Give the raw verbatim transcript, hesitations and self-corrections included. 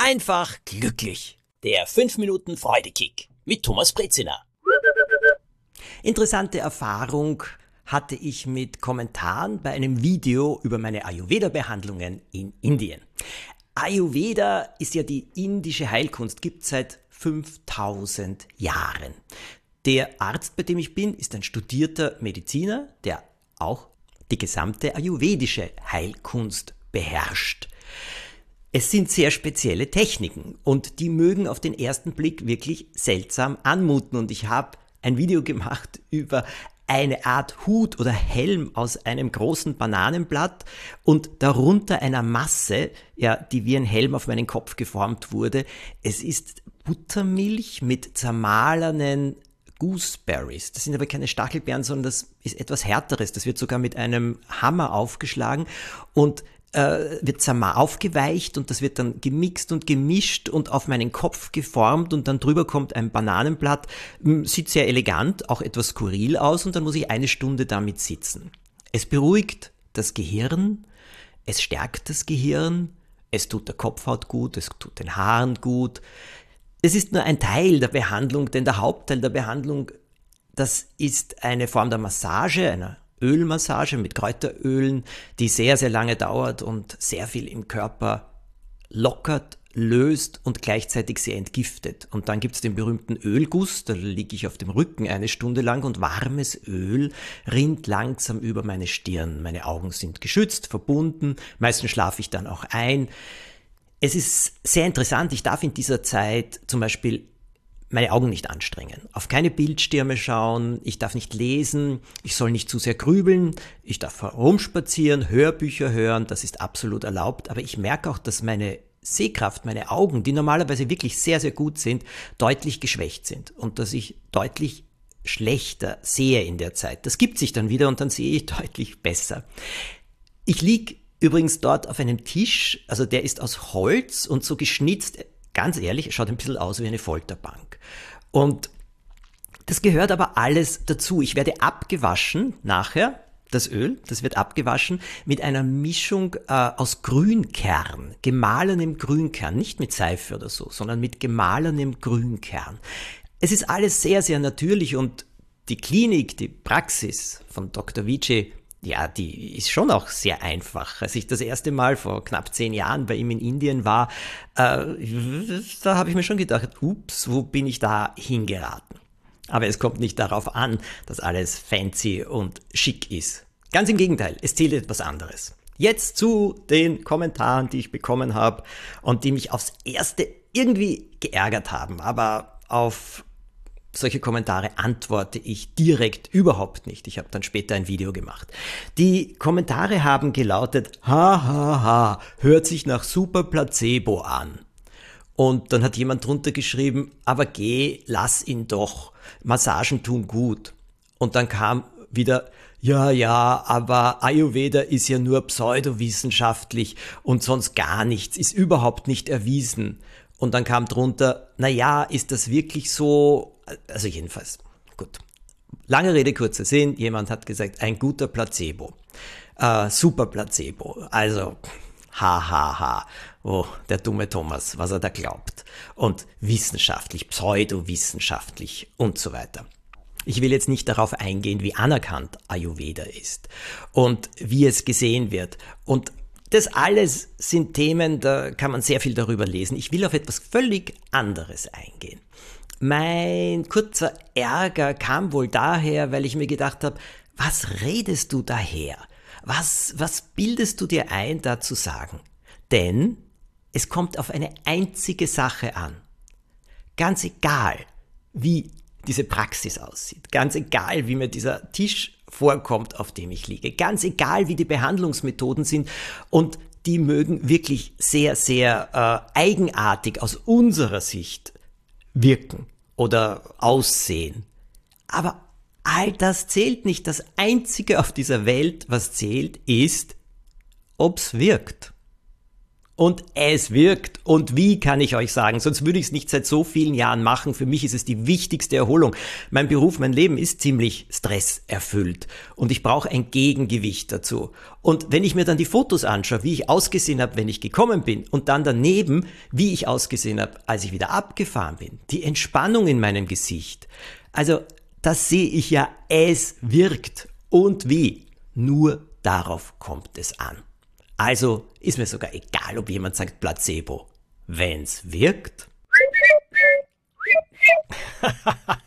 einfach glücklich. Der fünf Minuten Freudekick mit Thomas Brezina. Interessante Erfahrung hatte ich mit Kommentaren bei einem Video über meine Ayurveda-Behandlungen in Indien. Ayurveda ist ja die indische Heilkunst, gibt es seit fünftausend Jahren. Der Arzt, bei dem ich bin, ist ein studierter Mediziner, der auch die gesamte ayurvedische Heilkunst beherrscht. Es sind sehr spezielle Techniken und die mögen auf den ersten Blick wirklich seltsam anmuten. Und ich habe ein Video gemacht über eine Art Hut oder Helm aus einem großen Bananenblatt und darunter einer Masse, ja, die wie ein Helm auf meinen Kopf geformt wurde. Es ist Buttermilch mit zermahlenen Gooseberries. Das sind aber keine Stachelbeeren, sondern das ist etwas Härteres. Das wird sogar mit einem Hammer aufgeschlagen und äh, wird aufgeweicht und das wird dann gemixt und gemischt und auf meinen Kopf geformt und dann drüber kommt ein Bananenblatt. Sieht sehr elegant, auch etwas skurril aus und dann muss ich eine Stunde damit sitzen. Es beruhigt das Gehirn, es stärkt das Gehirn, es tut der Kopfhaut gut, es tut den Haaren gut. Es ist nur ein Teil der Behandlung, denn der Hauptteil der Behandlung, das ist eine Form der Massage, einer Ölmassage mit Kräuterölen, die sehr, sehr lange dauert und sehr viel im Körper lockert, löst und gleichzeitig sehr entgiftet. Und dann gibt es den berühmten Ölguss, da liege ich auf dem Rücken eine Stunde lang und warmes Öl rinnt langsam über meine Stirn. Meine Augen sind geschützt, verbunden, meistens schlafe ich dann auch ein. Es ist sehr interessant, ich darf in dieser Zeit zum Beispiel meine Augen nicht anstrengen, auf keine Bildschirme schauen, ich darf nicht lesen, ich soll nicht zu sehr grübeln, ich darf herumspazieren, Hörbücher hören, das ist absolut erlaubt, aber ich merke auch, dass meine Sehkraft, meine Augen, die normalerweise wirklich sehr, sehr gut sind, deutlich geschwächt sind und dass ich deutlich schlechter sehe in der Zeit. Das gibt sich dann wieder und dann sehe ich deutlich besser. Ich liege übrigens dort auf einem Tisch, also der ist aus Holz und so geschnitzt. Ganz ehrlich, es schaut ein bisschen aus wie eine Folterbank. Und das gehört aber alles dazu. Ich werde abgewaschen nachher, das Öl, das wird abgewaschen mit einer Mischung äh, aus Grünkern, gemahlenem Grünkern, nicht mit Seife oder so, sondern mit gemahlenem Grünkern. Es ist alles sehr, sehr natürlich und die Klinik, die Praxis von Doktor Vijay, ja, die ist schon auch sehr einfach. Als ich das erste Mal vor knapp zehn Jahren bei ihm in Indien war, äh, da habe ich mir schon gedacht, ups, wo bin ich da hingeraten? Aber es kommt nicht darauf an, dass alles fancy und schick ist. Ganz im Gegenteil, es zählt etwas anderes. Jetzt zu den Kommentaren, die ich bekommen habe und die mich aufs Erste irgendwie geärgert haben, aber auf solche Kommentare antworte ich direkt überhaupt nicht. Ich habe dann später ein Video gemacht. Die Kommentare haben gelautet, ha, ha, ha, hört sich nach super Placebo an. Und dann hat jemand drunter geschrieben, aber geh, lass ihn doch, Massagen tun gut. Und dann kam wieder, ja, ja, aber Ayurveda ist ja nur pseudowissenschaftlich und sonst gar nichts, ist überhaupt nicht erwiesen. Und dann kam drunter, na ja, ist das wirklich so? Also jedenfalls, gut. Lange Rede, kurzer Sinn, jemand hat gesagt, ein guter Placebo, äh, super Placebo, also ha, ha, ha, oh, der dumme Thomas, was er da glaubt. Und wissenschaftlich, pseudowissenschaftlich und so weiter. Ich will jetzt nicht darauf eingehen, wie anerkannt Ayurveda ist und wie es gesehen wird. Und das alles sind Themen, da kann man sehr viel darüber lesen. Ich will auf etwas völlig anderes eingehen. Mein kurzer Ärger kam wohl daher, weil ich mir gedacht habe, was redest du daher? Was, was bildest du dir ein, da zu sagen? Denn es kommt auf eine einzige Sache an. Ganz egal, wie diese Praxis aussieht, ganz egal, wie mir dieser Tisch vorkommt, auf dem ich liege, ganz egal, wie die Behandlungsmethoden sind und die mögen wirklich sehr, sehr äh, eigenartig aus unserer Sicht wirken oder aussehen. Aber all das zählt nicht. Das Einzige auf dieser Welt, was zählt, ist, ob's wirkt. Und es wirkt. Und wie, kann ich euch sagen? Sonst würde ich es nicht seit so vielen Jahren machen. Für mich ist es die wichtigste Erholung. Mein Beruf, mein Leben ist ziemlich stresserfüllt. Und ich brauche ein Gegengewicht dazu. Und wenn ich mir dann die Fotos anschaue, wie ich ausgesehen habe, wenn ich gekommen bin, und dann daneben, wie ich ausgesehen habe, als ich wieder abgefahren bin, die Entspannung in meinem Gesicht. Also, das sehe ich ja, es wirkt. Und wie? Nur darauf kommt es an. Also ist mir sogar egal, ob jemand sagt Placebo. Wenn's wirkt.